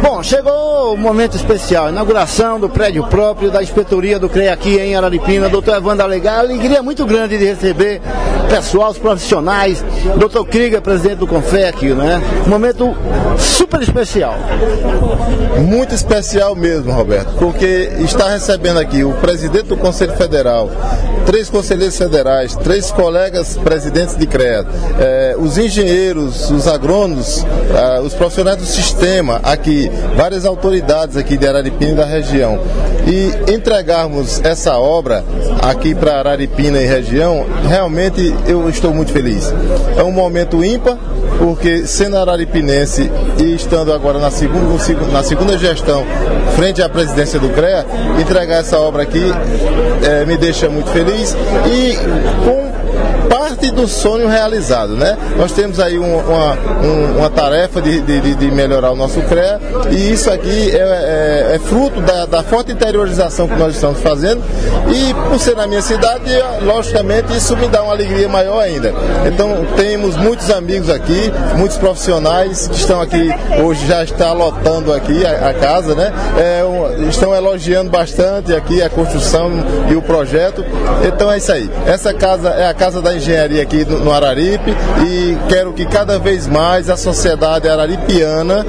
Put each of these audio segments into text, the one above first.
Bom, chegou o momento especial, inauguração do prédio próprio da inspetoria do CREA aqui em Araripina, doutor Evandro Alegre. Alegria muito grande de receber pessoal, os profissionais, doutor Krieger, presidente do CONFEA aqui, né? Um momento super especial. Muito especial mesmo, Roberto, porque está recebendo aqui o presidente do Conselho Federal, 3 conselheiros federais, 3 colegas presidentes de CREA, os engenheiros, os agrônomos, os profissionais do sistema aqui, várias autoridades aqui de Araripina e da região. E entregarmos essa obra aqui para Araripina e região, realmente eu estou muito feliz. É um momento ímpar, porque sendo araripinense e estando agora na segunda gestão frente à presidência do CREA, entregar essa obra aqui me deixa muito feliz e com parte do sonho realizado, né? Nós temos aí uma tarefa de melhorar o nosso CREA, e isso aqui é fruto da forte interiorização que nós estamos fazendo, e por ser na minha cidade, logicamente isso me dá uma alegria maior ainda. Então temos muitos amigos aqui, muitos profissionais que estão aqui, hoje já está lotando aqui a casa, né? Estão elogiando bastante aqui a construção e o projeto. Então é isso aí. Essa casa é a casa da engenharia aqui no Araripe, e quero que cada vez mais a sociedade araripiana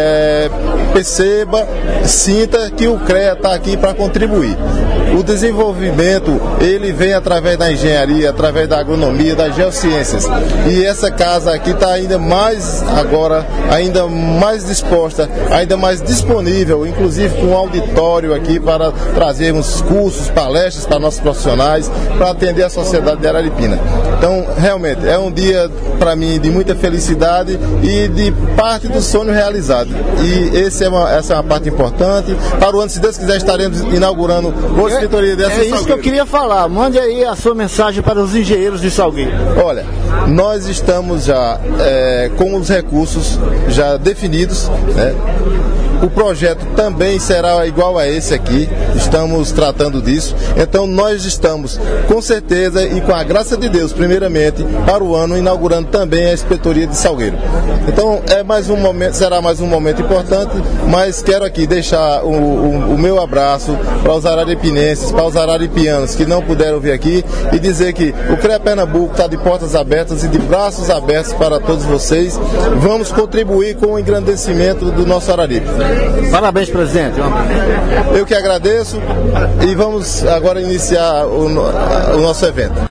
perceba, sinta que o CREA está aqui para contribuir. O desenvolvimento, ele vem através da engenharia, através da agronomia, das geociências. E essa casa aqui está ainda mais agora, ainda mais disposta, ainda mais disponível, inclusive com um auditório aqui para trazermos cursos, palestras para nossos profissionais, para atender a sociedade de Araripina. Então, realmente, é um dia para mim de muita felicidade e de parte do sonho realizado. E essa é uma parte importante. Para o ano, se Deus quiser, estaremos inaugurando outra inspetoria dessa em Salgueiro. É isso que eu queria falar. Mande aí a sua mensagem para os engenheiros de Salgueiro. Olha, nós estamos já com os recursos já definidos, né? O projeto também será igual a esse aqui, estamos tratando disso. Então nós estamos, com certeza e com a graça de Deus, primeiramente, para o ano, inaugurando também a inspetoria de Salgueiro. Então será mais um momento importante, mas quero aqui deixar o meu abraço para os araripinenses, para os araripianos que não puderam vir aqui, e dizer que o CREA Pernambuco está de portas abertas e de braços abertos para todos vocês. Vamos contribuir com o engrandecimento do nosso Araripe. Parabéns, presidente. Eu que agradeço, e vamos agora iniciar o nosso evento.